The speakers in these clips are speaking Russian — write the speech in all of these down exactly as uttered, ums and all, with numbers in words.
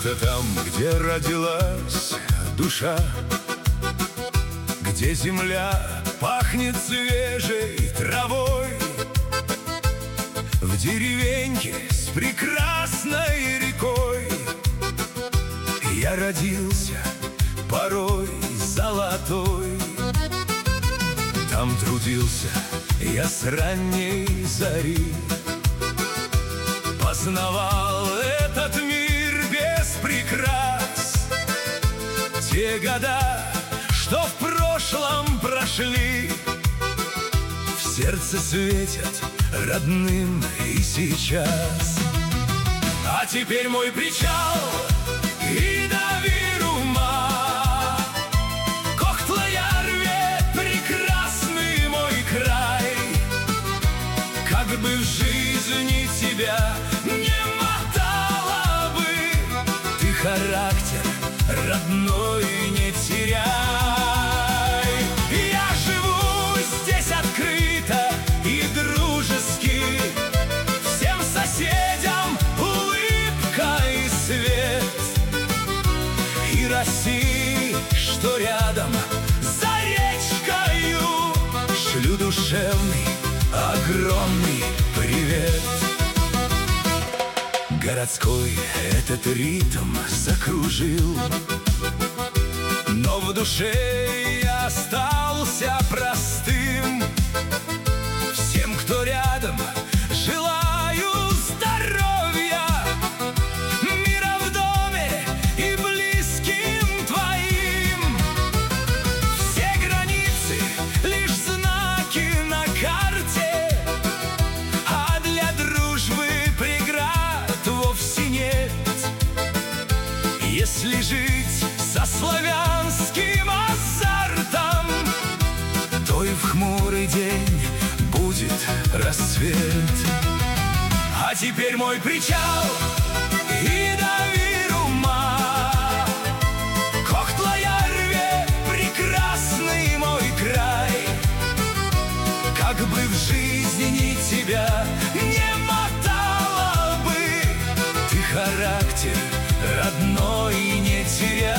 Где-то там, где родилась душа, где земля пахнет свежей травой, в деревеньке с прекрасной рекой я родился порой золотой. Там трудился я с ранней зари, познавал этот мир без прикрас. Те года, что в прошлом прошли, в сердце светят родным и сейчас. А теперь мой причал и до Вирума, Кохтла-Ярве, прекрасный мой край. Как бы в жизни тебя не мотало бы, ты характер родной не теряй. Я живу здесь открыто и дружески, всем соседям улыбка и свет. И России, что рядом, за речкою, шлю душевный, огромный привет. Городской этот ритм закружил, но в душе я остался простым. Всем, кто рядом, желаю здоровья, мира в доме и близким твоим. Все границы — лишь знаки на карте, а для дружбы преград вовсе нет. Если жить со славянским азартом, то и в хмурый день будет рассвет. А теперь мой причал и до Вирума, Кохтла-Ярве, прекрасный мой край. Как бы в жизни тебя не мотало бы, ты характер родной не теряй.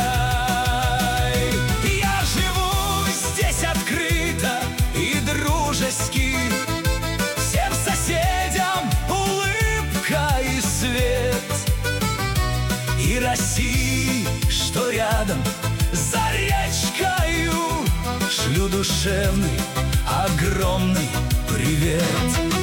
Я живу здесь открыто и дружески, всем соседям улыбка и свет. И России, что рядом, за речкою, шлю душевный, огромный привет.